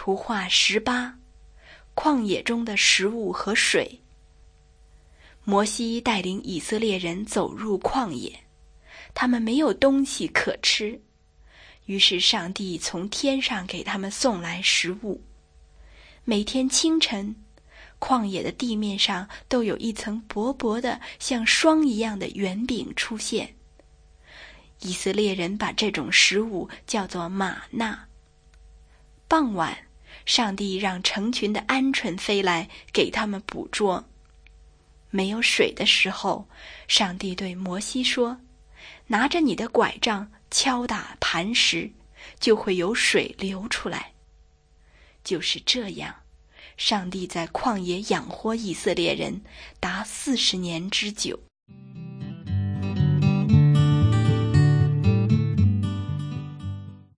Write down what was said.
图画18，旷野中的食物和水。摩西带领以色列人走入旷野，他们没有东西可吃，于是上帝从天上给他们送来食物。每天清晨，旷野的地面上都有一层薄薄的像霜一样的圆饼出现。以色列人把这种食物叫做玛纳。傍晚，上帝让成群的鹌鹑飞来给他们捕捉。没有水的时候，上帝对摩西说：拿着你的拐杖敲打磐石，就会有水流出来。就是这样，上帝在旷野养活以色列人达40年之久。